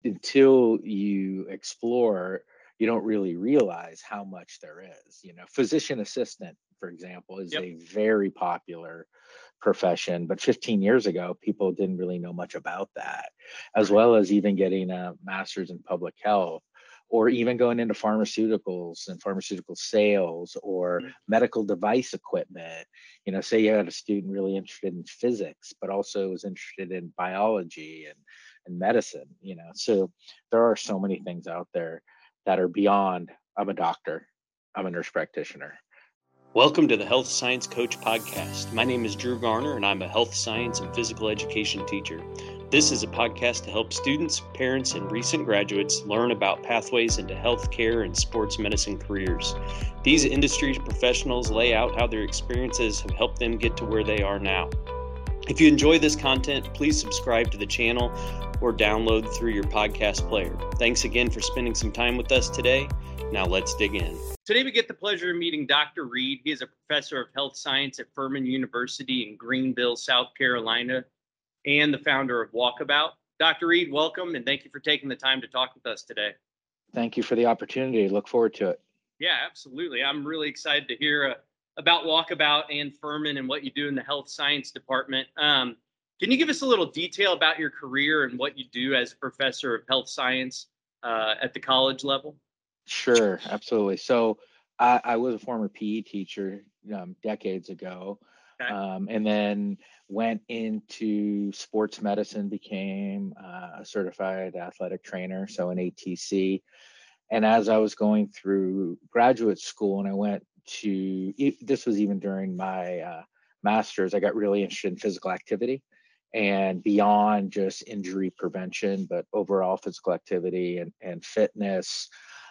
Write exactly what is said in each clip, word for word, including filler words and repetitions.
until you explore, you don't really realize how much there is. You know, physician assistant, for example, is Yep. a very popular profession, but fifteen years ago, people didn't really know much about that, as Right. well as even getting a master's in public health, or even going into pharmaceuticals and pharmaceutical sales or Mhm. medical device equipment. You know, say you had a student really interested in physics, but also was interested in biology and, and medicine, you know. So there are so many things out there that are beyond, I'm a doctor, I'm a nurse practitioner. Welcome to the Health Science Coach Podcast. My name is Drew Garner, and I'm a health science and physical education teacher. This is a podcast to help students, parents, and recent graduates learn about pathways into healthcare and sports medicine careers. These industry professionals lay out how their experiences have helped them get to where they are now. If you enjoy this content, please subscribe to the channel or download through your podcast player. Thanks again for spending some time with us today. Now let's dig in. Today we get the pleasure of meeting Doctor Reed. He is a professor of health science at Furman University in Greenville, South Carolina, and the founder of Walkabout. Doctor Reed, welcome, and thank you for taking the time to talk with us today. Thank you for the opportunity. Look forward to it. Yeah, absolutely. I'm really excited to hear uh, about Walkabout and Furman and what you do in the health science department. Um, can you give us a little detail about your career and what you do as a professor of health science uh, at the college level? Sure, absolutely. So I, I was a former P E teacher um, decades ago, Okay. um, and then went into sports medicine, became uh, a certified athletic trainer, so an A T C. And as I was going through graduate school, and I went to, e- this was even during my uh, master's, I got really interested in physical activity and beyond just injury prevention, but overall physical activity and, and fitness,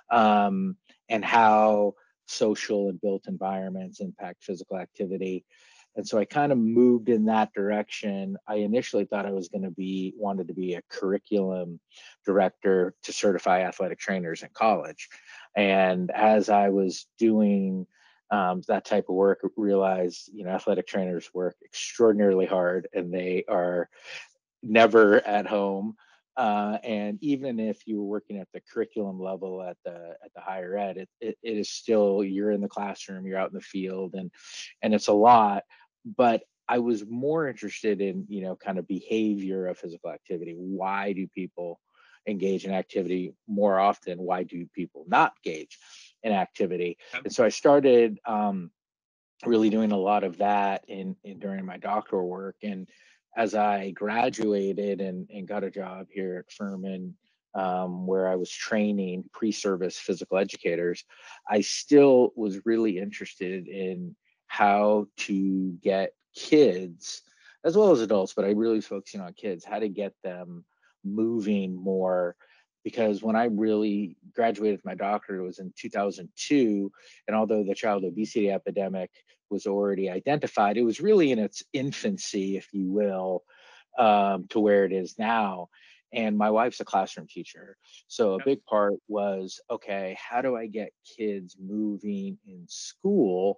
um, and how social and built environments impact physical activity. And so I kind of moved in that direction. I initially thought I was going to be, wanted to be a curriculum director to certify athletic trainers in college. And as I was doing um, that type of work, realized, you know, athletic trainers work extraordinarily hard and they are never at home. Uh, and even if you were working at the curriculum level at the at the higher ed, it, it, it is still, you're in the classroom, you're out in the field, and and it's a lot. But I was more interested in, you know, kind of behavior of physical activity. Why do people engage in activity more often? Why do people not engage in activity? Okay. And so I started um, really doing a lot of that in, in during my doctoral work. And as I graduated and, and got a job here at Furman, um, where I was training pre-service physical educators, I still was really interested in how to get kids, as well as adults, but I really was focusing on kids, how to get them moving more. Because when I really graduated with my doctorate, it was in two thousand two. And although the child obesity epidemic was already identified, it was really in its infancy, if you will, um, to where it is now. And my wife's a classroom teacher. So a Okay. big part was, okay, how do I get kids moving in school?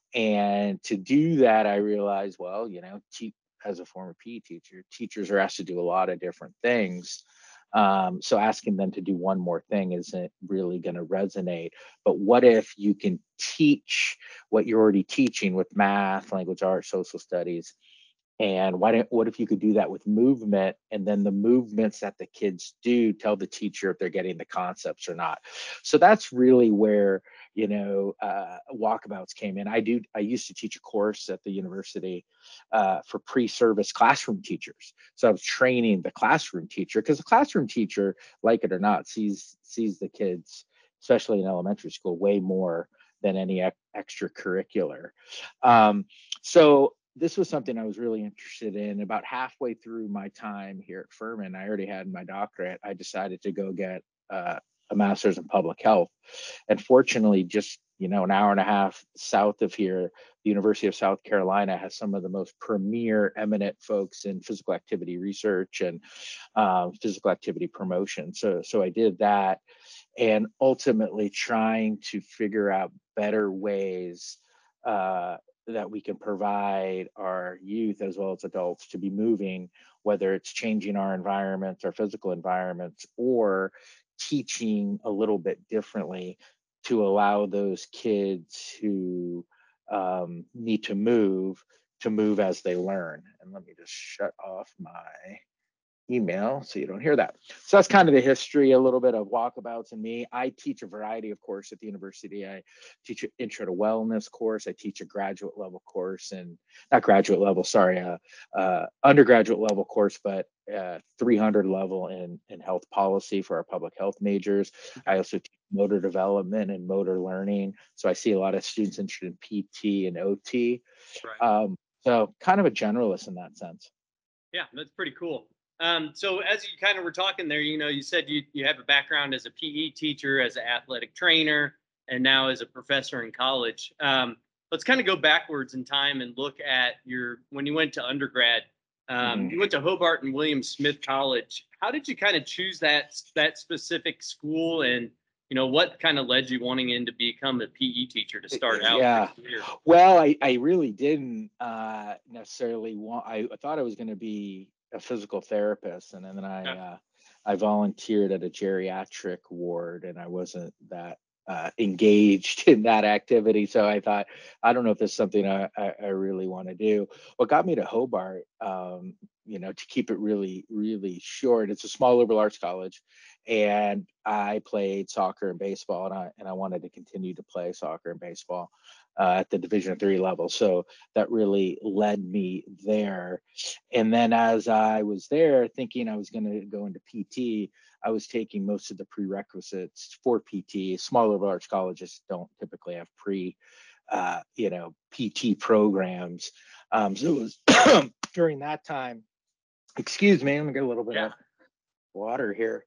And to do that, I realized, well, you know, te- as a former P E teacher, teachers are asked to do a lot of different things. Um, so asking them to do one more thing isn't really going to resonate. But what if you can teach what you're already teaching with math, language arts, social studies? And why don't, what if you could do that with movement, and then the movements that the kids do tell the teacher if they're getting the concepts or not? So that's really where, you know, uh, walkabouts came in. I do, I used to teach a course at the university uh, for pre-service classroom teachers. So I was training the classroom teacher, because the classroom teacher, like it or not, sees sees the kids, especially in elementary school, way more than any ec- extracurricular. Um, so this was something I was really interested in. About halfway through my time here at Furman, I already had my doctorate. I decided to go get uh, a master's in public health. And fortunately, just, you know, an hour and a half south of here, the University of South Carolina has some of the most premier, eminent folks in physical activity research and um, physical activity promotion. So, so I did that, and ultimately trying to figure out better ways uh, that we can provide our youth as well as adults to be moving, whether it's changing our environments, our physical environments, or teaching a little bit differently to allow those kids who um, need to move to move as they learn. And let me just shut off my email so you don't hear that. So that's kind of the history, a little bit of walkabouts and me. I teach a variety of course at the university. I teach an intro to wellness course. I teach a graduate level course, and not graduate level, sorry, uh, uh, undergraduate level course, but uh, three hundred level in, in health policy for our public health majors. I also teach motor development and motor learning. So I see a lot of students interested in P T and O T. Right. Um, so kind of a generalist in that sense. Yeah, that's pretty cool. Um, so as you kind of were talking there, you know, you said you, you have a background as a P E teacher, as an athletic trainer, and now as a professor in college. Um, let's kind of go backwards in time and look at your, when you went to undergrad, um, Mhm. you went to Hobart and William Smith College. How did you kind of choose that, that specific school, and, you know, what kind of led you wanting in to become a P E teacher to start out Yeah. your career? Well, I, I really didn't uh, necessarily want, I, I thought I was going to be a physical therapist. And then I, Yeah. uh, I volunteered at a geriatric ward, and I wasn't that uh, engaged in that activity. So I thought, I don't know if this is something I, I, I really want to do. What got me to Hobart, um, you know, to keep it really, really short, it's a small liberal arts college. And I played soccer and baseball, and I, and I wanted to continue to play soccer and baseball uh, at the Division three level. So that really led me there. And then as I was there thinking I was going to go into P T, I was taking most of the prerequisites for P T. Small liberal arts colleges don't typically have pre, uh, you know, P T programs. Um, so it was during that time. Excuse me, let me get a little bit Yeah. of water here.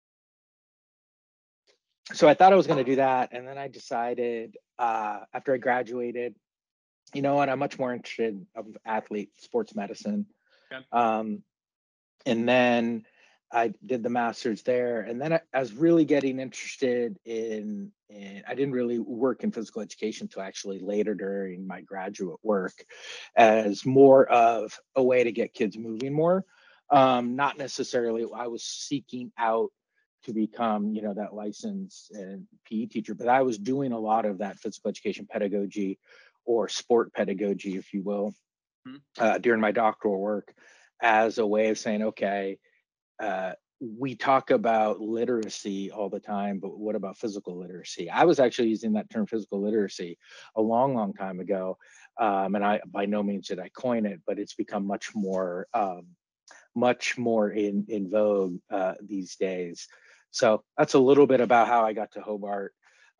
So I thought I was going to do that, and then I decided uh, after I graduated, you know what, I'm much more interested of athlete sports medicine. Okay. Um, and then I did the master's there, and then I, I was really getting interested in, in. I didn't really work in physical education until actually later during my graduate work, as more of a way to get kids moving more. Um, not necessarily. I was seeking out to become, you know, that licensed and P E teacher, but I was doing a lot of that physical education pedagogy or sport pedagogy, if you will, Mhm. uh, during my doctoral work as a way of saying, okay, uh, we talk about literacy all the time, but what about physical literacy? I was actually using that term physical literacy a long, long time ago. Um, and I, by no means did I coin it, but it's become much more, um, much more in, in vogue uh, these days. So that's a little bit about how I got to Hobart.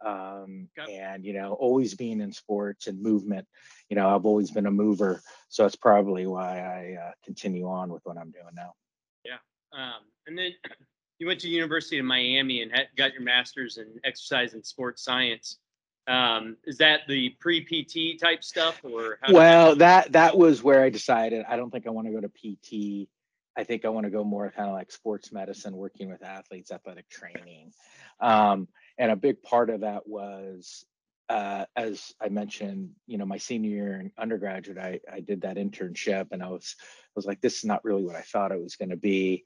Um, Okay. and, you know, always being in sports and movement, you know, I've always been a mover. So that's probably why I uh, continue on with what I'm doing now. Yeah. Um, and then you went to University of Miami and had, got your master's in exercise and sports science. Um, is that the pre-P T type stuff, or how did that? Well, that that was where I decided I don't think I want to go to P T. I think I want to go more kind of like sports medicine, working with athletes, athletic training. Um, and a big part of that was, uh, as I mentioned, you know, my senior year in undergraduate, I, I did that internship, and I was I was like, this is not really what I thought it was going to be.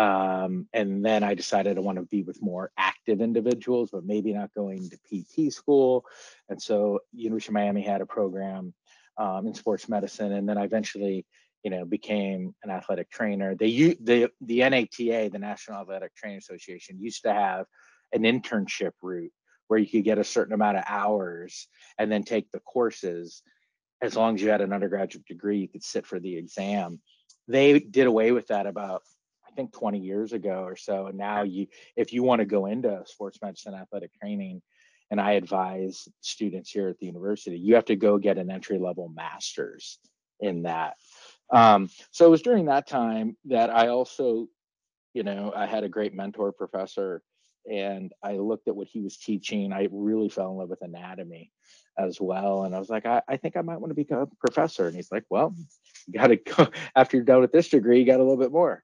Um, and then I decided I want to be with more active individuals, but maybe not going to P T school. And so University of Miami had a program um, in sports medicine, and then I eventually, you know, became an athletic trainer. They u- the the N A T A, the National Athletic Training Association, used to have an internship route where you could get a certain amount of hours and then take the courses. As long as you had an undergraduate degree, you could sit for the exam. They did away with that about, I think, twenty years ago or so. And now you, if you want to go into sports medicine, athletic training, and I advise students here at the university, you have to go get an entry level master's in that. Um, so it was during that time that I also, you know, I had a great mentor professor, and I looked at what he was teaching. I really fell in love with anatomy as well. And I was like, I, I think I might want to become a professor. And he's like, well, you got to go after you're done with this degree, you got a little bit more.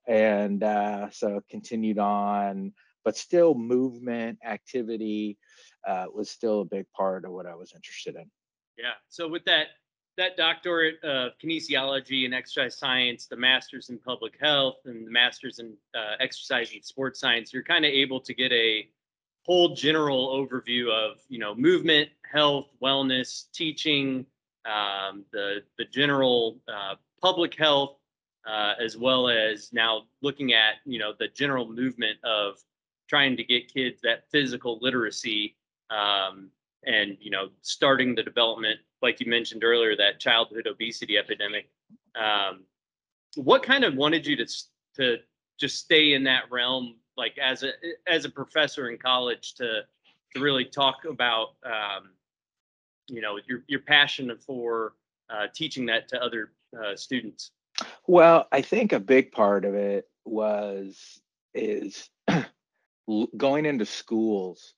And uh, so continued on, but still movement, activity uh, was still a big part of what I was interested in. Yeah. So with that that doctorate of kinesiology and exercise science, the master's in public health, and the master's in uh, exercise and sports science, you're kind of able to get a whole general overview of, you know, movement, health, wellness, teaching, um, the the general uh, public health, uh, as well as now looking at, you know, the general movement of trying to get kids that physical literacy, um, and, you know, starting the development, like you mentioned earlier, that childhood obesity epidemic. Um, what kind of wanted you to to just stay in that realm, like as a as a professor in college, to to really talk about, um, you know, your your passion for uh, teaching that to other uh, students? Well, I think a big part of it was is l- going into schools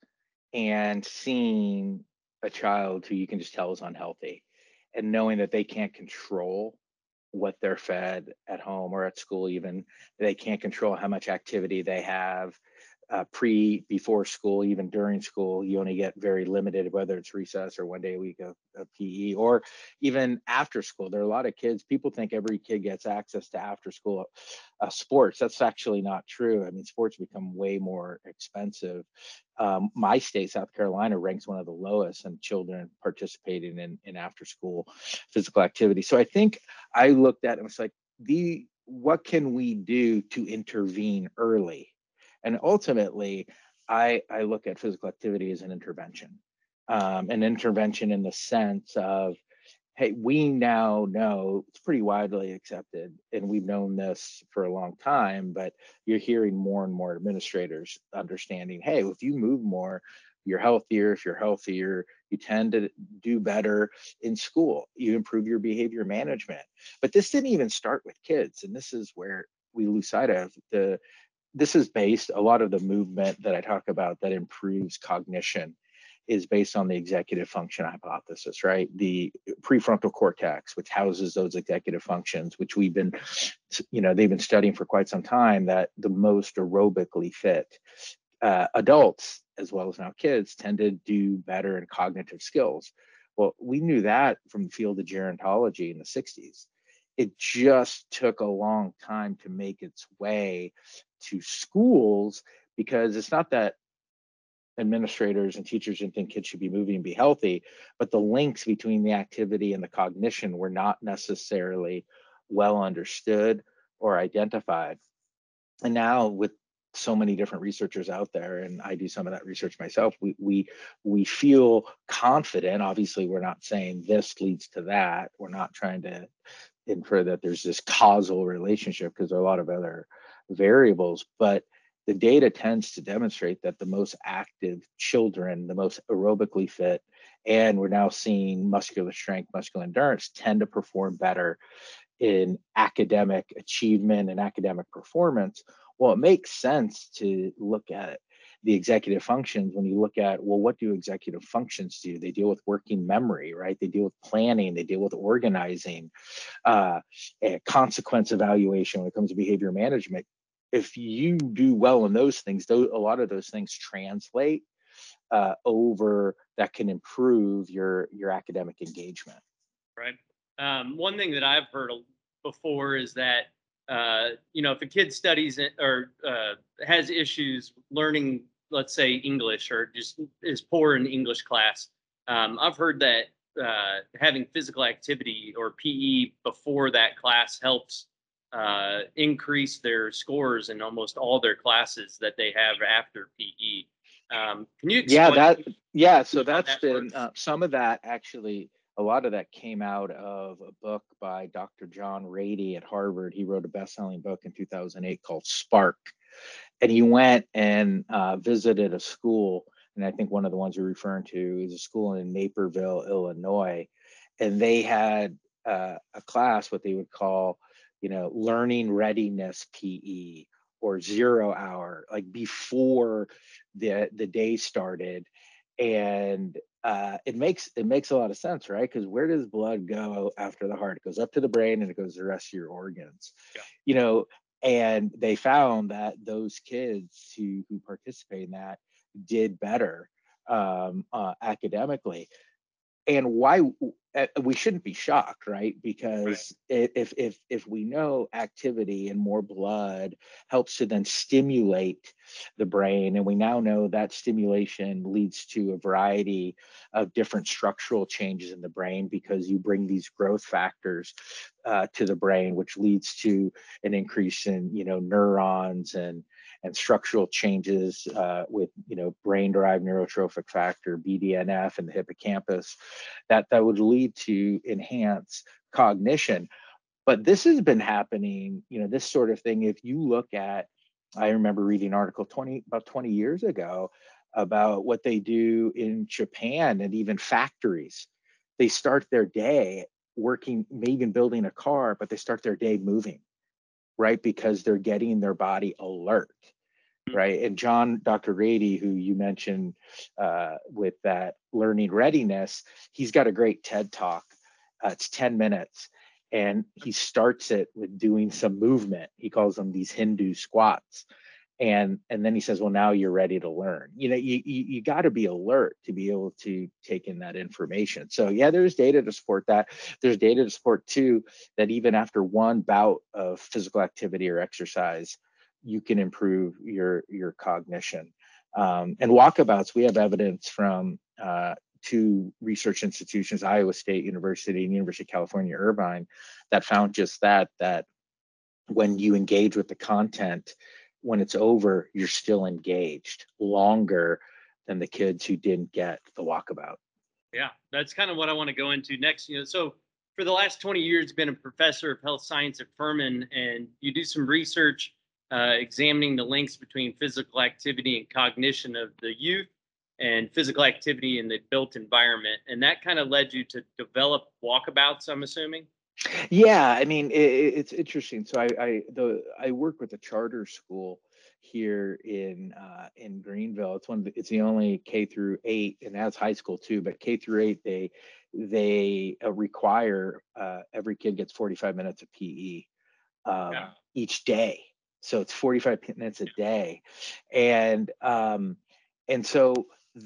and seeing a child who you can just tell is unhealthy, and knowing that they can't control what they're fed at home or at school. Even they can't control how much activity they have, uh, pre before school. Even during school you only get very limited, whether it's recess or one day a week of, of PE, or even after school. There are a lot of kids, people think every kid gets access to after school uh, sports. That's actually not true. I mean, sports become way more expensive. Um, my state, South Carolina, ranks one of the lowest in children participating in, in after school physical activity. So I think I looked at it and was like, the what can we do to intervene early? And ultimately, I I look at physical activity as an intervention, um, an intervention in the sense of, hey, we now know it's pretty widely accepted, and we've known this for a long time, but you're hearing more and more administrators understanding, hey, if you move more, you're healthier. If you're healthier, you tend to do better in school. You improve your behavior management. But this didn't even start with kids, and this is where we lose sight of the this is based, a lot of the movement that I talk about that improves cognition is based on the executive function hypothesis, right? The prefrontal cortex, which houses those executive functions, which we've been, you know, they've been studying for quite some time, that the most aerobically fit uh, adults, as well as now kids, tend to do better in cognitive skills. Well, we knew that from the field of gerontology in the sixties. It just took a long time to make its way to schools, because it's not that administrators and teachers didn't think kids should be moving and be healthy, but the links between the activity and the cognition were not necessarily well understood or identified. And now with so many different researchers out there, and I do some of that research myself, we we we feel confident. Obviously, we're not saying this leads to that. We're not trying to infer that there's this causal relationship, because there are a lot of other variables, but the data tends to demonstrate that the most active children, the most aerobically fit, and we're now seeing muscular strength, muscular endurance, tend to perform better in academic achievement and academic performance. Well, it makes sense to look at the executive functions when you look at, well, what do executive functions do? They deal with working memory, right? They deal with planning, they deal with organizing, uh, consequence evaluation when it comes to behavior management. If you do well in those things, though, a lot of those things translate uh, over, that can improve your your academic engagement. Right. Um, one thing that I've heard before is that, uh, you know, if a kid studies it or uh, has issues learning, let's say English, or just is poor in English class, um, I've heard that uh, having physical activity or P E before that class helps uh, increase their scores in almost all their classes that they have after P E. Um, can you Yeah, explain that yeah. So how that's that been works? uh, some of that actually. A lot of that came out of a book by Doctor John Rady at Harvard. He wrote a best-selling book in two thousand eight called Spark, and he went and uh, visited a school. And I think one of the ones you're referring to is a school in Naperville, Illinois, and they had uh, a class, what they would call, you know, learning readiness P E, or zero hour, like before the the day started. And uh, it makes it makes a lot of sense, right? Because where does blood go after the heart? It goes up to the brain and it goes to the rest of your organs. Yeah. You know, and they found that those kids who who participate in that did better um, uh, academically. And why uh, we shouldn't be shocked, right? Because right. if if if we know activity and more blood helps to then stimulate the brain, and we now know that stimulation leads to a variety of different structural changes in the brain because you bring these growth factors uh, to the brain, which leads to an increase in you know neurons and and structural changes uh, with you know brain-derived neurotrophic factor B D N F in the hippocampus, that that would lead to enhanced cognition. But this has been happening, you know, this sort of thing. If you look at, I remember reading an article twenty about twenty years ago about what they do in Japan and even factories. They start their day working, maybe even building a car, but they start their day moving, right? Because they're getting their body alert, right? And John, Doctor Grady, who you mentioned uh, with that learning readiness, he's got a great TED talk. Uh, it's ten minutes. And he starts it with doing some movement. He calls them these Hindu squats. And, and then he says, well, now you're ready to learn. You know, you, you, you got to be alert to be able to take in that information. So yeah, there's data to support that. There's data to support too, that even after one bout of physical activity or exercise, you can improve your, your cognition. Um, and walkabouts, we have evidence from uh, two research institutions, Iowa State University and University of California, Irvine, that found just that, that when you engage with the content, when it's over, you're still engaged longer than the kids who didn't get the walkabout. Yeah, that's kind of what I want to go into next. You know, so for the last twenty years, been a professor of health science at Furman, and you do some research uh, examining the links between physical activity and cognition of the youth and physical activity in the built environment. And that kind of led you to develop walkabouts, I'm assuming? Yeah, I mean, it, it's interesting. So I, I the I work with a charter school here in uh, in Greenville. It's one of the, it's the only K through eight, and that's high school too. But K through eight, they they uh, require uh, every kid gets forty-five minutes of P E um, yeah. each day. So it's forty-five minutes a day, and um, and so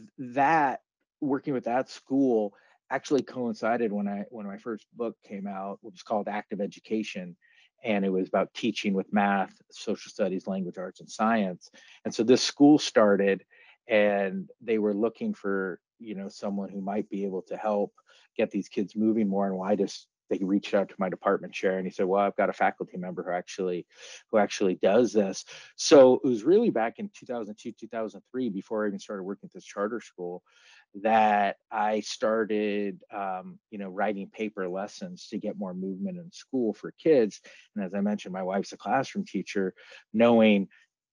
that working with that school actually coincided when I when my first book came out, which was called Active Education, and it was about teaching with math, social studies, language arts, and science. And so this school started, and they were looking for you know someone who might be able to help get these kids moving more. And why just they reached out to my department chair, and he said, "Well, I've got a faculty member who actually who actually does this." So it was really back in two thousand two, two thousand three, before I even started working at this charter school, that I started, um, you know, writing paper lessons to get more movement in school for kids. And as I mentioned, my wife's a classroom teacher, knowing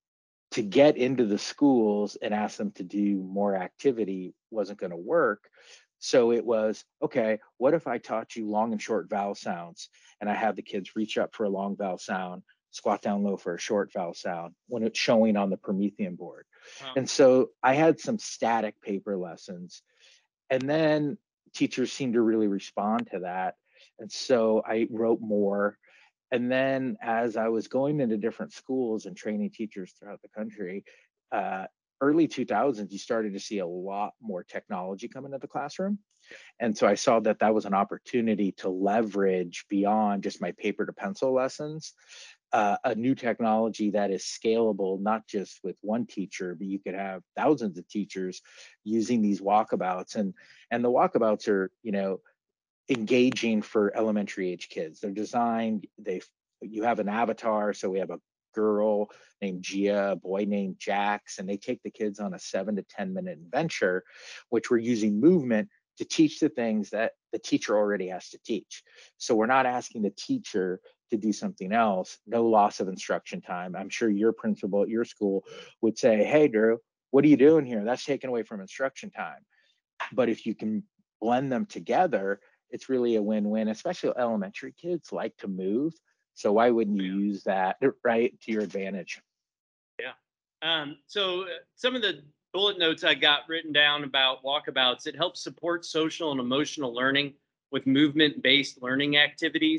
to get into the schools and ask them to do more activity wasn't going to work. So it was, okay, what if I taught you long and short vowel sounds, and I have the kids reach up for a long vowel sound, squat down low for a short vowel sound when it's showing on the Promethean board. Wow. And so I had some static paper lessons, and then teachers seemed to really respond to that. And so I wrote more. And then as I was going into different schools and training teachers throughout the country, uh, early two thousands, you started to see a lot more technology come into the classroom. And so I saw that that was an opportunity to leverage beyond just my paper to pencil lessons, uh, a new technology that is scalable, not just with one teacher, but you could have thousands of teachers using these walkabouts. And, and the walkabouts are, you know, engaging for elementary age kids. They're designed, they you have an avatar. So we have a girl named Gia, a boy named Jax, and they take the kids on a seven to ten minute adventure, which we're using movement to teach the things that the teacher already has to teach. So we're not asking the teacher to do something else, no loss of instruction time. I'm sure your principal at your school would say, hey, Drew, what are you doing here? That's taken away from instruction time. But if you can blend them together, it's really a win-win, especially elementary kids like to move. So why wouldn't you use that, right, to your advantage? Yeah. Um, so uh, some of the bullet notes I got written down about walkabouts, it helps support social and emotional learning with movement-based learning activities.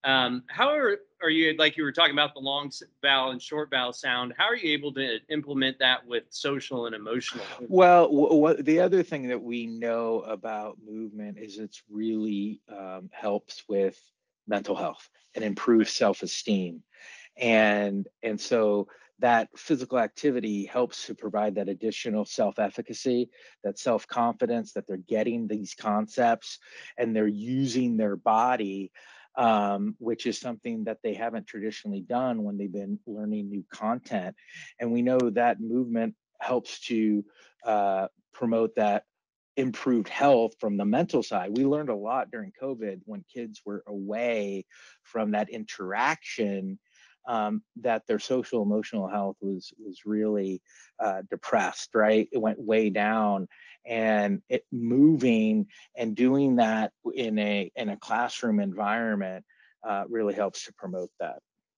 Um, how are, are you, like you were talking about the long s- vowel and short vowel sound, how are you able to implement that with social and emotional? Well, wh- what the other thing that we know about movement is it's really um, helps with mental health and improves self-esteem. And and so that physical activity helps to provide that additional self-efficacy, that self-confidence that they're getting these concepts and they're using their body, um, which is something that they haven't traditionally done when they've been learning new content. And we know that movement helps to uh, promote that improved health from the mental side. We learned a lot during COVID when kids were away from that interaction, um, that their social emotional health was was really uh, depressed, right? It went way down, and it moving and doing that in a in a classroom environment uh, really helps to promote that.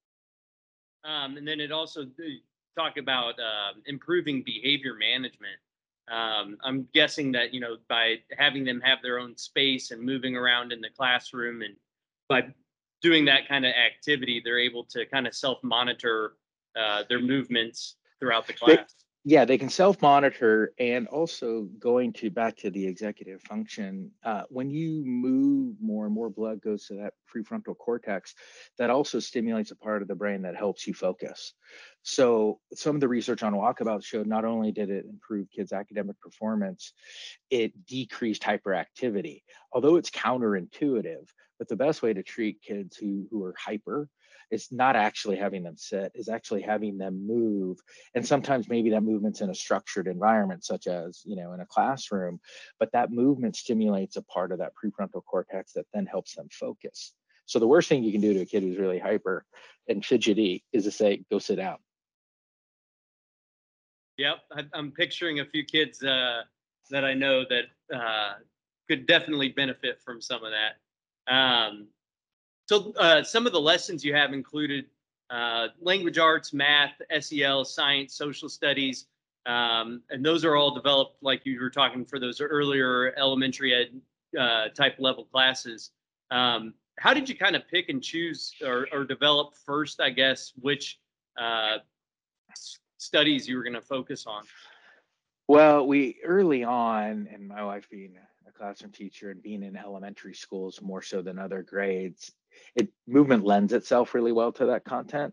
Um, and then it also uh, talk about um improving behavior management. Um, I'm guessing that, you know, by having them have their own space and moving around in the classroom, and by doing that kind of activity, they're able to kind of self monitor uh, their movements throughout the They, class. yeah, they can self-monitor, and also going to back to the executive function. Uh, when you move more and more blood goes to that prefrontal cortex, that also stimulates a part of the brain that helps you focus. So some of the research on walkabout showed not only did it improve kids' academic performance, it decreased hyperactivity. Although it's counterintuitive, but the best way to treat kids who who are hyper is not actually having them sit, is actually having them move. And sometimes maybe that movement's in a structured environment, such as, you know, in a classroom, but that movement stimulates a part of that prefrontal cortex that then helps them focus. So the worst thing you can do to a kid who's really hyper and fidgety is to say, go sit down. Yep, I, I'm picturing a few kids uh, that I know that uh, could definitely benefit from some of that. Um, So, uh, some of the lessons you have included uh, language arts, math, S E L, science, social studies, um, and those are all developed, like you were talking, for those earlier elementary ed uh, type level classes. Um, how did you kind of pick and choose, or, or develop first, I guess, which uh, s- studies you were going to focus on? Well, we early on, and my wife being a classroom teacher and being in elementary schools more so than other grades, it movement lends itself really well to that content.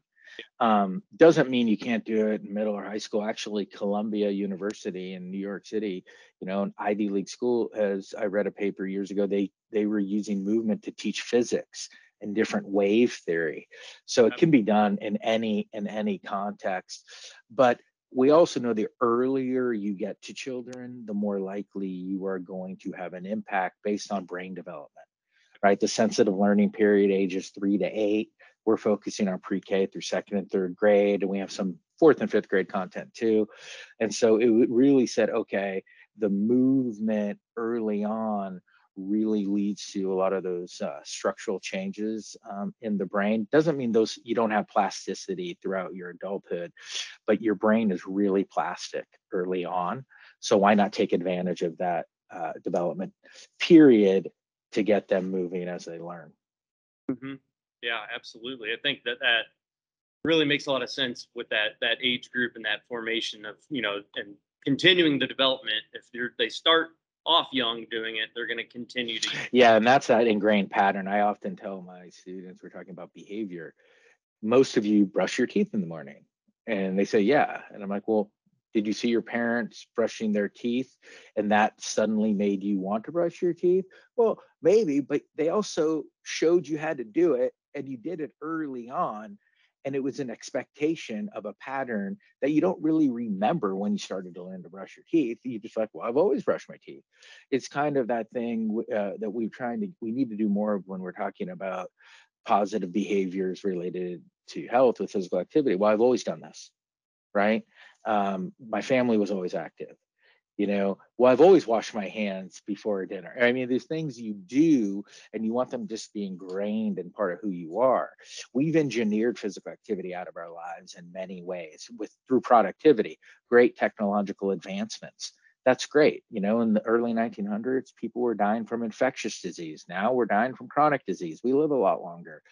Um, doesn't mean you can't do it in middle or high school. Actually, Columbia University in New York City, you know, an Ivy League school, as I read a paper years ago, they they were using movement to teach physics and different wave theory. So it Yep. can be done in any in any context. But we also know the earlier you get to children, the more likely you are going to have an impact based on brain development, right? The sensitive learning period, ages three to eight. We're focusing on pre-K through second and third grade, and we have some fourth and fifth grade content too. And so it really said, okay, the movement early on really leads to a lot of those uh, structural changes um, in the brain. Doesn't mean those you don't have plasticity throughout your adulthood, but your brain is really plastic early on. So why not take advantage of that uh, development period to get them moving as they learn? hmm Yeah, absolutely. I think that that really makes a lot of sense with that that age group and that formation of, you know, and continuing the development. If they're, they start off young doing it, they're going to continue to. Yeah, and that's that ingrained pattern. I often tell my students, we're talking about behavior. Most of you brush your teeth in the morning. And they say, yeah. And I'm like, well, did you see your parents brushing their teeth and that suddenly made you want to brush your teeth? Well, maybe, but they also showed you how to do it and you did it early on. And it was an expectation of a pattern that you don't really remember when you started to learn to brush your teeth. You just like, well, I've always brushed my teeth. It's kind of that thing uh, that we're trying to, we need to do more of when we're talking about positive behaviors related to health with physical activity. Well, I've always done this, right? Um, my family was always active. You know, well, I've always washed my hands before dinner. I mean, there's things you do and you want them just to be ingrained and part of who you are. We've engineered physical activity out of our lives in many ways with through productivity, great technological advancements That's great. You know, in the early nineteen hundreds, people were dying from infectious disease. Now we're dying from chronic disease. We live a lot longer.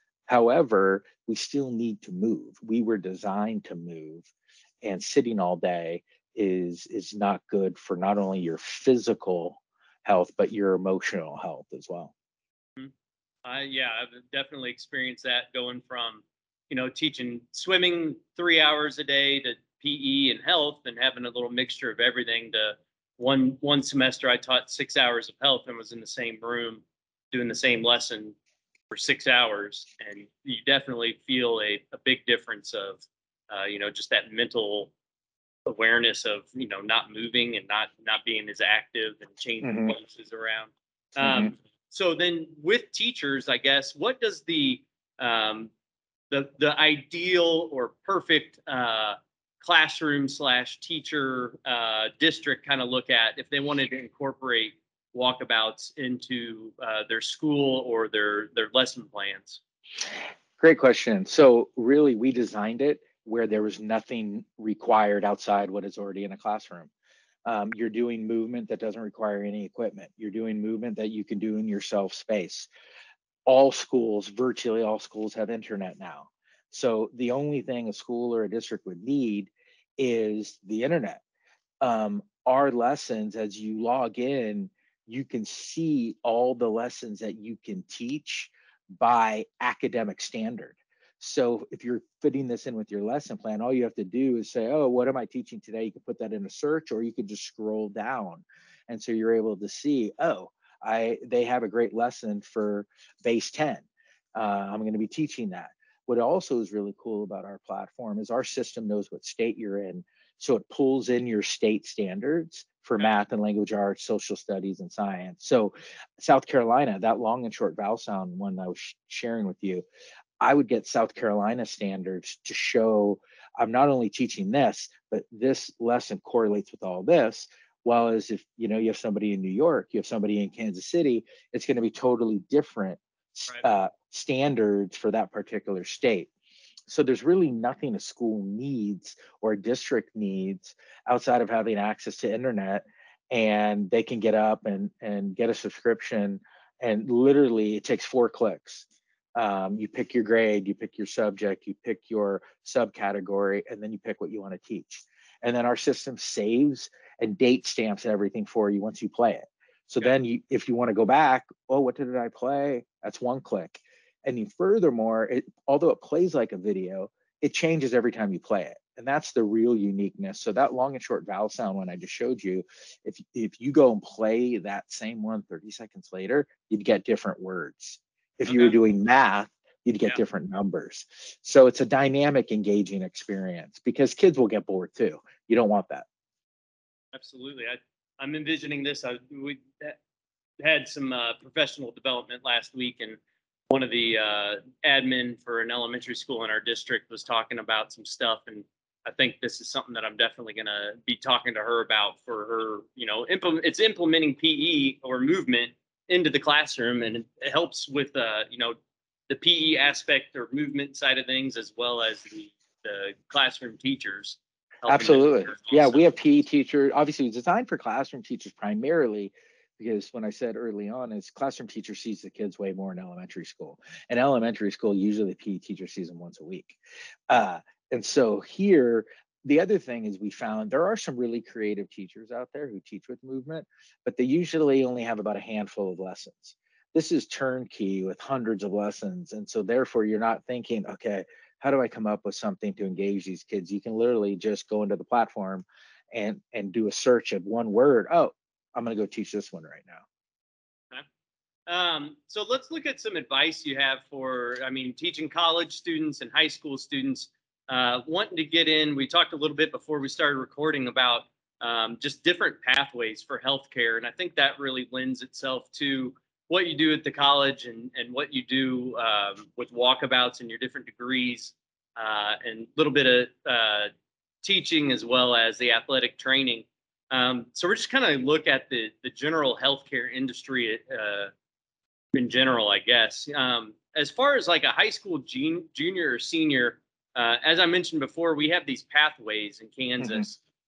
However, we still need to move. We were designed to move, and sitting all day is is not good for not only your physical health, but your emotional health as well. Mhm. Uh, yeah, I've definitely experienced that going from, you know, teaching swimming three hours a day to P E and health and having a little mixture of everything. To one one semester, I taught six hours of health and was in the same room doing the same lesson for six hours, and you definitely feel a, a big difference of, uh, you know, just that mental awareness of, you know, not moving and not not being as active and changing Hmm. places around. Hmm. Um, so then with teachers, I guess, what does the um, the the ideal or perfect uh, classroom slash teacher uh, district kind of look at if they wanted to incorporate walkabouts into uh, their school or their their lesson plans? Great question. So really, we designed it where there was nothing required outside what is already in a classroom. Um, you're doing movement that doesn't require any equipment. You're doing movement that you can do in your self space. All schools, virtually all schools, have internet now. So the only thing a school or a district would need is the internet. Um, our lessons, as you log in, you can see all the lessons that you can teach by academic standard. So if you're fitting this in with your lesson plan, all you have to do is say, oh, what am I teaching today? You can put that in a search, or you can just scroll down. And so you're able to see, oh, I they have a great lesson for base ten. Uh, I'm going to be teaching that. What also is really cool about our platform is our system knows what state you're in, so it pulls in your state standards for Okay. math and language arts, social studies, and science. So South Carolina, that long and short vowel sound one I was sh- sharing with you, I would get South Carolina standards to show I'm not only teaching this, but this lesson correlates with all this. While as if you know you have somebody in New York, you have somebody in Kansas City, it's going to be totally different Right. uh, standards for that particular state. So there's really nothing a school needs or a district needs outside of having access to internet, and they can get up and and get a subscription, and literally it takes four clicks. Um, you pick your grade, you pick your subject, you pick your subcategory, and then you pick what you want to teach. And then our system saves and date stamps everything for you once you play it. So Okay. then you, if you want to go back, oh, what did I play? That's one click. And then furthermore, it, although it plays like a video, it changes every time you play it. And that's the real uniqueness. So that long and short vowel sound one I just showed you, if, if you go and play that same one thirty seconds later, you'd get different words. If you were Okay. doing math, you'd get Yeah. different numbers. So it's a dynamic, engaging experience because kids will get bored too. You don't want that. Absolutely. I, I'm envisioning this. I, we had some uh, professional development last week, and one of the uh, admin for an elementary school in our district was talking about some stuff. And I think this is something that I'm definitely going to be talking to her about for her, you know, implement, it's implementing P E or movement into the classroom. And it helps with, uh, you know, the P E aspect or movement side of things, as well as the, the classroom teachers helping them Absolutely. Yeah, also. we have P E teachers. Obviously, it's designed for classroom teachers primarily because when I said early on, is classroom teacher sees the kids way more in elementary school. In elementary school, usually the P E teacher sees them once a week. Uh, and so here, the other thing is we found there are some really creative teachers out there who teach with movement, but they usually only have about a handful of lessons. This is turnkey with hundreds of lessons. And so therefore, you're not thinking, okay, how do I come up with something to engage these kids? You can literally just go into the platform and and do a search of one word. Oh, I'm going to go teach this one right now. Okay. Um, so let's look at some advice you have for, I mean, teaching college students and high school students uh, wanting to get in. We talked a little bit before we started recording about um, just different pathways for healthcare. And I think that really lends itself to what you do at the college and, and what you do um, with walkabouts and your different degrees uh, and a little bit of uh, teaching as well as the athletic training. Um, so we're just kind of look at the, the general healthcare industry uh, in general, I guess. Um, as far as like a high school jun- junior or senior, uh, as I mentioned before, we have these pathways in Mm-hmm. Kansas.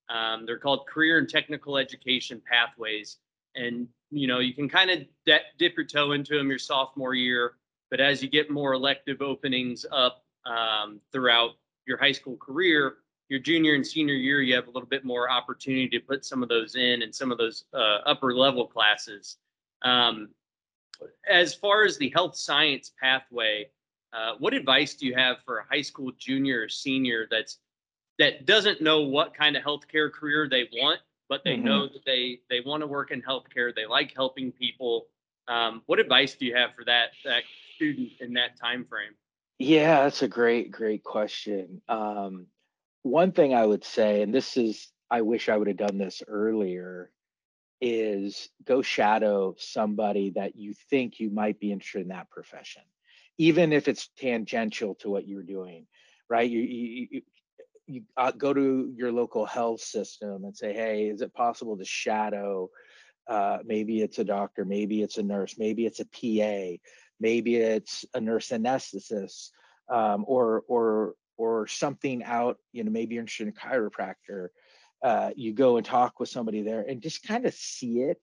Um, they're called career and technical education pathways. And, you know, you can kind of de- dip your toe into them your sophomore year. But as you get more elective openings up um, throughout your high school career, your junior and senior year, you have a little bit more opportunity to put some of those in and some of those uh, upper level classes. Um, as far as the health science pathway, uh, what advice do you have for a high school junior or senior that's that doesn't know what kind of healthcare career they want, but they Mm-hmm. know that they they want to work in healthcare, they like helping people? Um, what advice do you have for that that student in that time frame? Yeah, that's a great, great question. Um, one thing I would say, and this is, I wish I would have done this earlier, is go shadow somebody that you think you might be interested in that profession, even if it's tangential to what you're doing, right? You you you, you uh, go to your local health system and say, hey, is it possible to shadow? Uh, maybe it's a doctor, maybe it's a nurse, maybe it's a P A, maybe it's a nurse anesthetist, um, or or or something out. You know, maybe you're interested in a chiropractor. Uh, you go and talk with somebody there and just kind of see it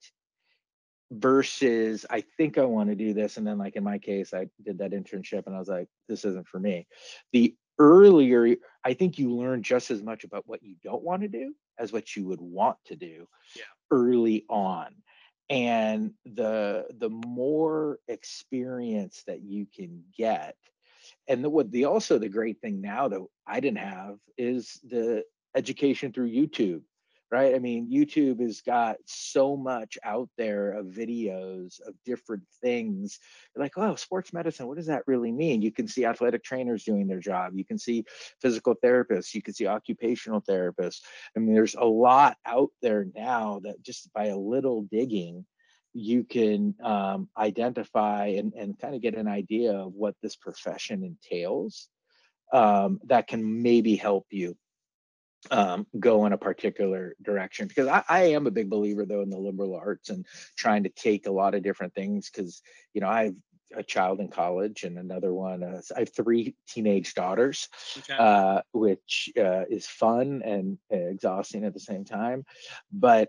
versus I think I want to do this. And then, like in my case, I did that internship and I was like, this isn't for me. The earlier, I think you learn just as much about what you don't want to do as what you would want to do Yeah. early on. And the the more experience that you can get, and the what the also the great thing now that I didn't have is the education through YouTube, right? I mean, YouTube has got so much out there of videos of different things. You're like, oh, sports medicine, what does that really mean? You can see athletic trainers doing their job. You can see physical therapists. You can see occupational therapists. I mean, there's a lot out there now that just by a little digging, you can um, identify and, and kind of get an idea of what this profession entails, um, that can maybe help you um, go in a particular direction. Because I, I am a big believer, though, in the liberal arts and trying to take a lot of different things. Because, you know, I have a child in college and another one. Uh, I have three teenage daughters, Okay. uh, which uh, is fun and uh, exhausting at the same time. But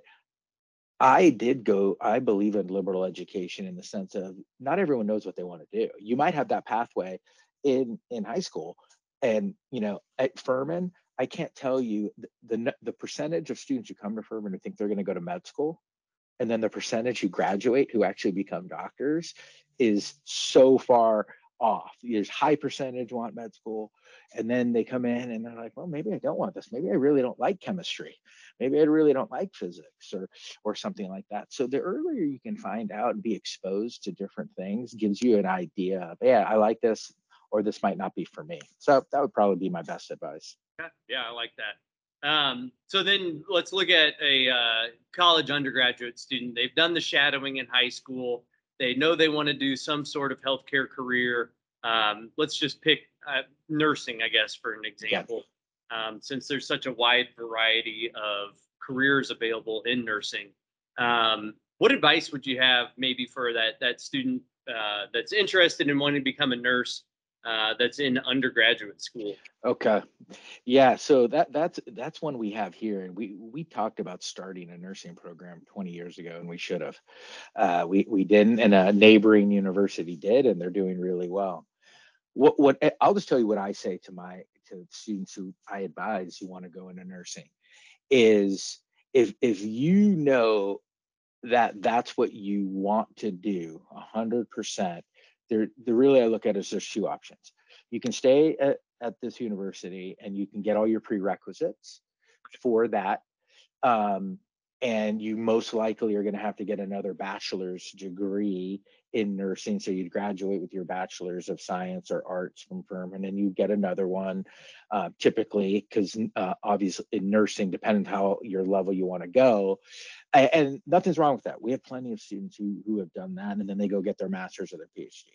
I did go, I believe in liberal education in the sense of not everyone knows what they want to do. You might have that pathway in in high school. And, you know, at Furman, I can't tell you the the, the percentage of students who come to Furman who think they're going to go to med school, and then the percentage who graduate who actually become doctors is so far off. There's high percentage want med school, and then they come in and they're like, well, maybe I don't want this. Maybe I really don't like chemistry. Maybe I really don't like physics or or something like that. So the earlier you can find out and be exposed to different things gives you an idea of, yeah, I like this, or this might not be for me. So that would probably be my best advice. Yeah, yeah, I like that. Um, so then let's look at a uh, college undergraduate student. They've done the shadowing in high school. They know they want to do some sort of healthcare career. Um, let's just pick uh, nursing, I guess, for an Yeah. example, um, since there's such a wide variety of careers available in nursing. Um, what advice would you have maybe for that that student uh, that's interested in wanting to become a nurse, uh, that's in undergraduate school? Okay. Yeah, so that that's that's one we have here, and we we talked about starting a nursing program twenty years ago, and we should have. Uh, we we didn't, and a neighboring university did, and they're doing really well. What what eh, I'll just tell you what I say to my to students who I advise who want to go into nursing is if if you know that that's what you want to do a hundred percent, there the really I look at it as there's two options. You can stay at, at this university and you can get all your prerequisites for that, um, and you most likely are going to have to get another bachelor's degree in nursing. So you'd graduate with your bachelor's of science or arts from Furman, and you get another one, uh, typically, because uh, obviously in nursing, depending on how your level you want to go, and, and nothing's wrong with that. We have plenty of students who who have done that, and then they go get their master's or their PhD.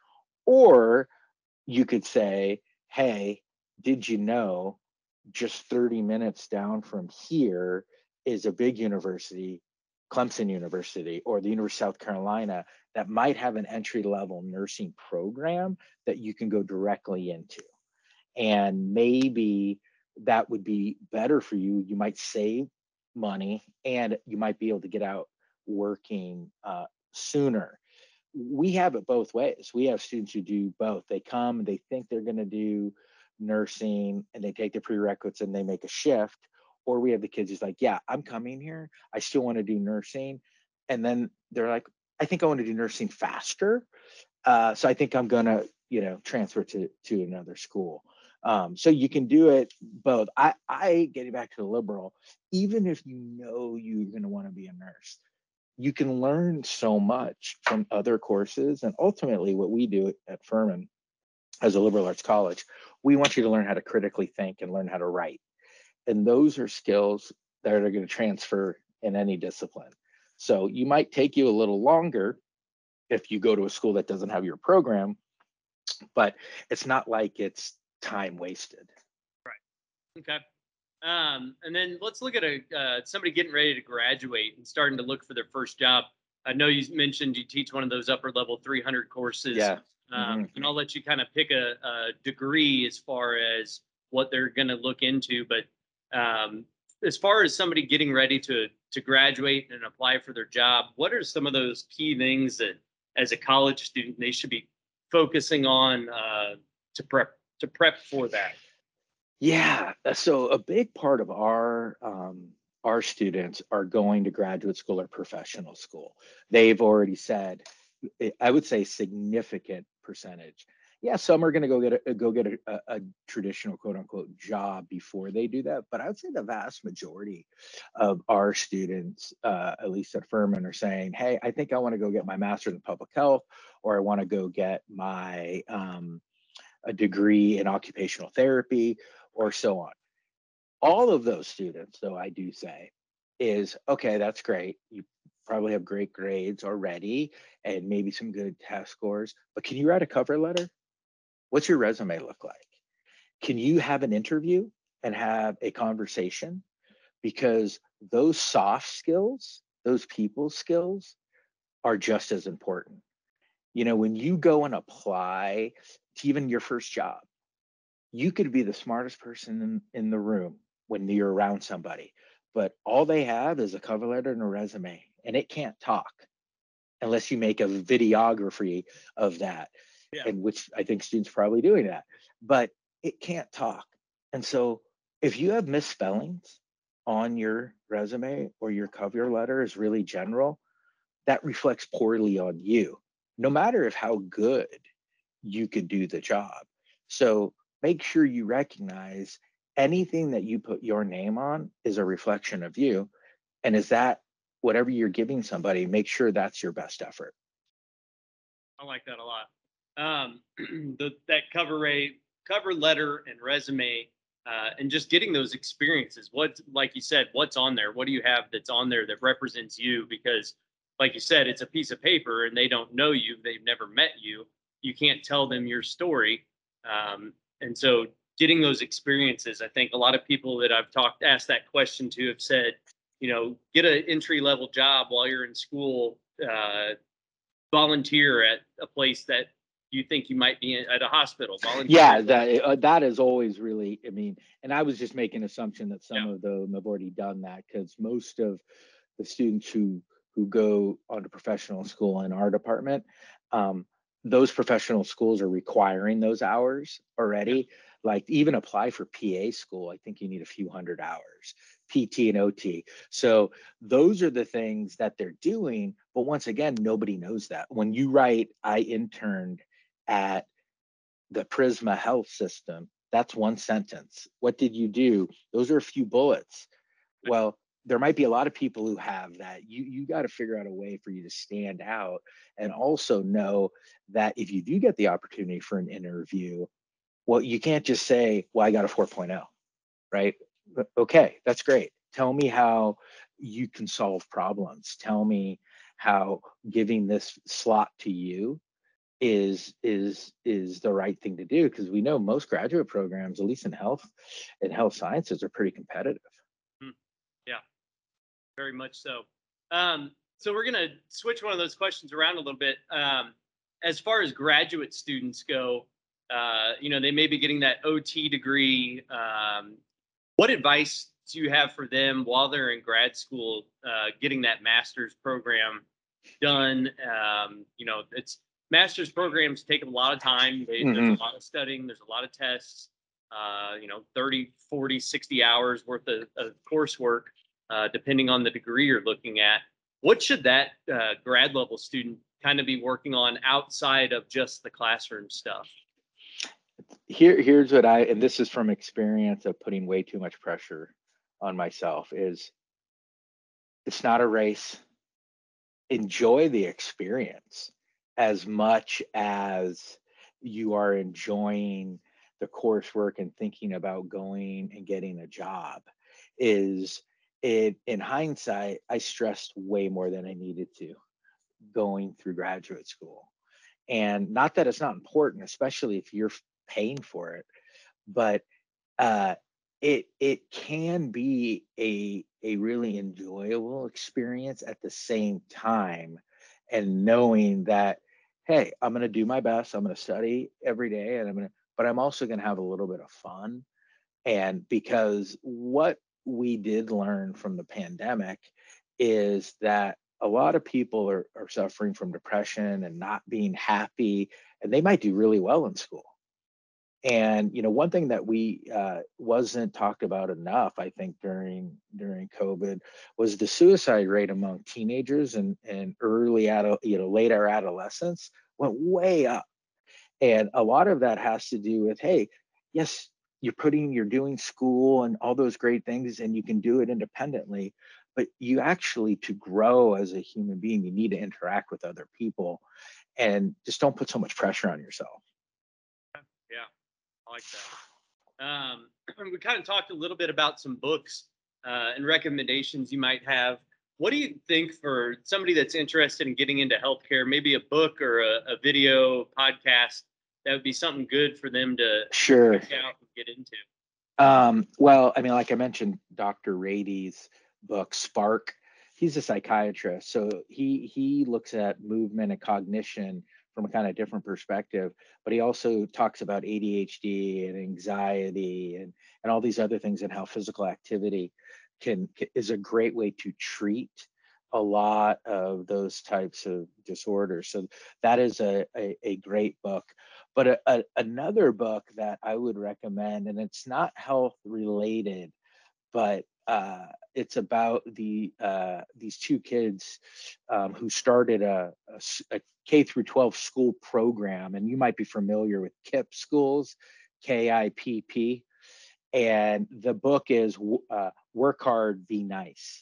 Or you could say, hey, did you know just thirty minutes down from here is a big university, Clemson University or the University of South Carolina, that might have an entry level nursing program that you can go directly into. And maybe that would be better for you. You might save money and you might be able to get out working uh, sooner. We have it both ways. We have students who do both. They come and they think they're going to do nursing and they take the prerequisites and they make a shift. Or we have the kids who's like, yeah, I'm coming here. I still want to do nursing. And then they're like, I think I want to do nursing faster. Uh, so I think I'm going to, you know, transfer to, to another school. Um, so you can do it both. I, I getting back to the liberal, even if you know you're going to want to be a nurse, you can learn so much from other courses. And ultimately what we do at Furman as a liberal arts college, we want you to learn how to critically think and learn how to write. And those are skills that are going to transfer in any discipline. So you might take you a little longer if you go to a school that doesn't have your program, but it's not like it's time wasted. Right. Okay. Um, and then let's look at a uh, somebody getting ready to graduate and starting to look for their first job. I know you mentioned you teach one of those upper level three hundred courses. Yeah. Um, Mm-hmm. And I'll let you kind of pick a, a degree as far as what they're going to look into. But um, as far as somebody getting ready to to graduate and apply for their job, what are some of those key things that, as a college student, they should be focusing on uh, to prep to prep for that? Yeah. So a big part of our um, our students are going to graduate school or professional school. They've already said, I would say, significant percentage. Yeah, some are going to go get a go get a, a, a traditional quote unquote job before they do that. But I would say the vast majority of our students, uh, at least at Furman, are saying, "Hey, I think I want to go get my master's in public health, or I want to go get my um, a degree in occupational therapy, or so on." All of those students, though, I do say, is okay, that's great. You probably have great grades already and maybe some good test scores, but can you write a cover letter? What's your resume look like? Can you have an interview and have a conversation? Because those soft skills, those people skills are just as important. You know, when you go and apply to even your first job, you could be the smartest person in, in the room when you're around somebody, but all they have is a cover letter and a resume, and it can't talk unless you make a videography of that, Yeah. and which I think students are probably doing that, but it can't talk. And so if you have misspellings on your resume or your cover letter is really general, that reflects poorly on you, no matter if how good you could do the job. So make sure you recognize anything that you put your name on is a reflection of you. And is that whatever you're giving somebody, make sure that's your best effort. I like that a lot. Um, the, that cover rate, cover letter and resume, uh, and just getting those experiences. What, like you said, what's on there? What do you have that's on there that represents you? Because, like you said, it's a piece of paper, and they don't know you. They've never met you. You can't tell them your story. Um, and so, getting those experiences, I think a lot of people that I've talked, asked that question to, have said, you know, get an entry level job while you're in school. Uh, volunteer at a place that you think you might be in, at a hospital. Volunteer. Yeah, that uh, that is always really, I mean, and I was just making assumption that some Yeah. of them have already done that, because most of the students who who go on to professional school in our department, um, those professional schools are requiring those hours already. Yeah. Like even apply for P A school, I think you need a few hundred hours, P T and O T. So those are the things that they're doing. But once again, nobody knows that. When you write, I interned at the Prisma Health System, that's one sentence. What did you do? Those are a few bullets. Well, there might be a lot of people who have that. You you got to figure out a way for you to stand out, and also know that if you do get the opportunity for an interview, well, you can't just say, well, I got a four point oh, right? Okay, that's great. Tell me how you can solve problems. Tell me how giving this slot to you is is is the right thing to do, because we know most graduate programs, at least in health and health sciences, are pretty competitive. Hmm. Yeah, very much so. Um, so we're going to switch one of those questions around a little bit. Um, as far as graduate students go, uh, you know, they may be getting that O T degree, um, What advice do you have for them while they're in grad school, uh, getting that master's program done? Um, you know, it's master's programs take a lot of time. They, there's Hmm. a lot of studying. There's a lot of tests, uh, you know, thirty, forty, sixty hours worth of, of coursework, uh, depending on the degree you're looking at. What should that uh, grad level student kind of be working on outside of just the classroom stuff? Here, here's what I, and this is from experience of putting way too much pressure on myself, is it's not a race. Enjoy the experience as much as you are enjoying the coursework and thinking about going and getting a job. Is it, in hindsight, I stressed way more than I needed to going through graduate school. And not that it's not important, especially if you're paying for it, but uh, it it can be a a really enjoyable experience at the same time, and knowing that, hey, I'm going to do my best, I'm going to study every day, and I'm going to, but I'm also going to have a little bit of fun. And because what we did learn from the pandemic is that a lot of people are, are suffering from depression and not being happy, and they might do really well in school. And you know, one thing that we uh, wasn't talked about enough, I think, during during COVID, was the suicide rate among teenagers and and early adult, you know, later adolescents went way up. And a lot of that has to do with, hey, yes, you're putting, you're doing school and all those great things, and you can do it independently. But you actually, to grow as a human being, you need to interact with other people, and just don't put so much pressure on yourself. Yeah, I like that. Um, we kind of talked a little bit about some books uh, and recommendations you might have. What do you think for somebody that's interested in getting into healthcare, maybe a book or a, a video podcast that would be something good for them to Sure. check out and get into? Um, well, I mean, like I mentioned, Doctor Rady's book, Spark. He's a psychiatrist, so he he looks at movement and cognition from a kind of different perspective. But he also talks about A D H D and anxiety and and all these other things, and how physical activity can, ca- is a great way to treat a lot of those types of disorders. So that is a a, a great book. But a, a, another book that I would recommend, and it's not health related, but uh, it's about the uh, these two kids um, who started a, a s- a K through twelve school program, and you might be familiar with KIPP schools, K I P P, and the book is w- uh, Work Hard, Be Nice.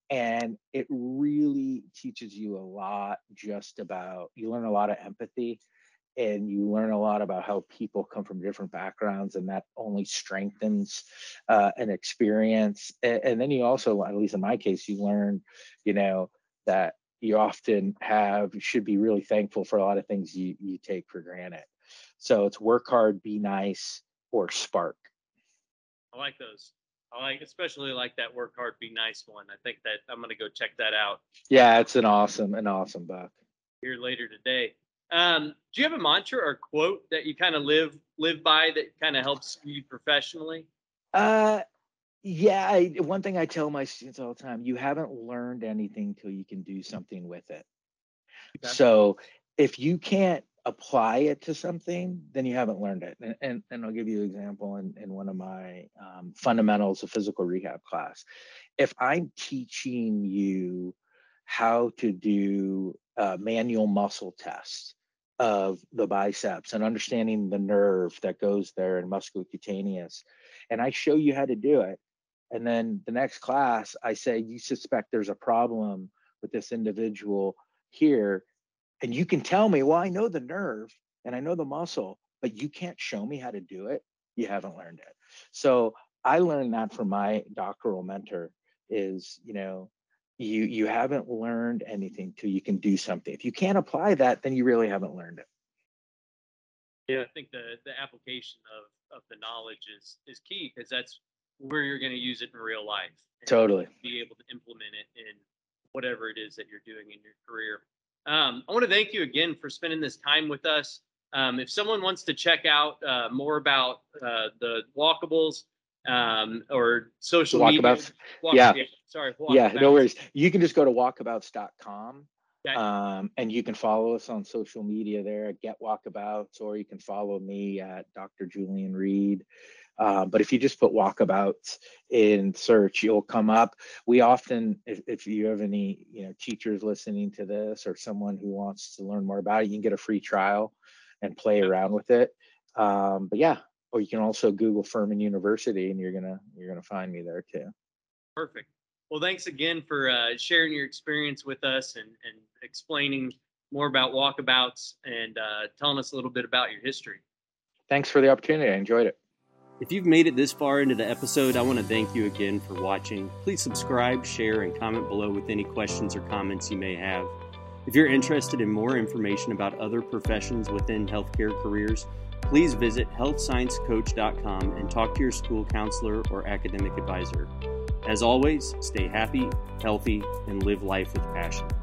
And it really teaches you a lot, just about, you learn a lot of empathy, and you learn a lot about how people come from different backgrounds, and that only strengthens uh, an experience. And, and then you also, at least in my case, you learn, you know, that you often have, you should be really thankful for a lot of things you, you take for granted. So it's Work Hard, Be Nice, or Spark. I like those. I like, especially like that work hard, be nice one. I think that I'm going to go check that out Yeah, it's an awesome, an awesome book. here later today. Um, do you have a mantra or quote that you kind of live live by that kind of helps you professionally? Uh, yeah, I, one thing I tell my students all the time: you haven't learned anything till you can do something with it. Okay. So if you can't apply it to something, then you haven't learned it. And, and, and I'll give you an example in, in one of my um, fundamentals of physical rehab class. If I'm teaching you how to do uh, manual muscle tests of the biceps and understanding the nerve that goes there and musculocutaneous, and I show you how to do it, and then the next class I say, you suspect there's a problem with this individual here, and you can tell me, well, I know the nerve and I know the muscle, but you can't show me how to do it, you haven't learned it. So I learned that from my doctoral mentor, is, you know, you you haven't learned anything till you can do something. If you can't apply that, then you really haven't learned it. Yeah, I think the the application of of the knowledge is is key because that's where you're going to use it in real life and Totally. be able to implement it in whatever it is that you're doing in your career. Um, I want to thank you again for spending this time with us. Um, if someone wants to check out uh, more about uh, the walkables, um, or social Walkabouts. media. Walk, yeah. yeah. Sorry. Yeah, no worries. You can just go to walkabouts dot com. Okay. Um, and you can follow us on social media there at Get Walkabouts, or you can follow me at Doctor Julian Reed. Um, but if you just put Walkabouts in search, you'll come up. We often, if, if you have any, you know, teachers listening to this or someone who wants to learn more about it, you can get a free trial and play Okay. around with it. Um, but yeah, or you can also Google Furman University, and you're gonna you're gonna find me there too. Perfect. Well, thanks again for uh, sharing your experience with us and, and explaining more about Walkabouts and uh, telling us a little bit about your history. Thanks for the opportunity. I enjoyed it. If you've made it this far into the episode, I want to thank you again for watching. Please subscribe, share, and comment below with any questions or comments you may have. If you're interested in more information about other professions within healthcare careers, please visit health science coach dot com and talk to your school counselor or academic advisor. As always, stay happy, healthy, and live life with passion.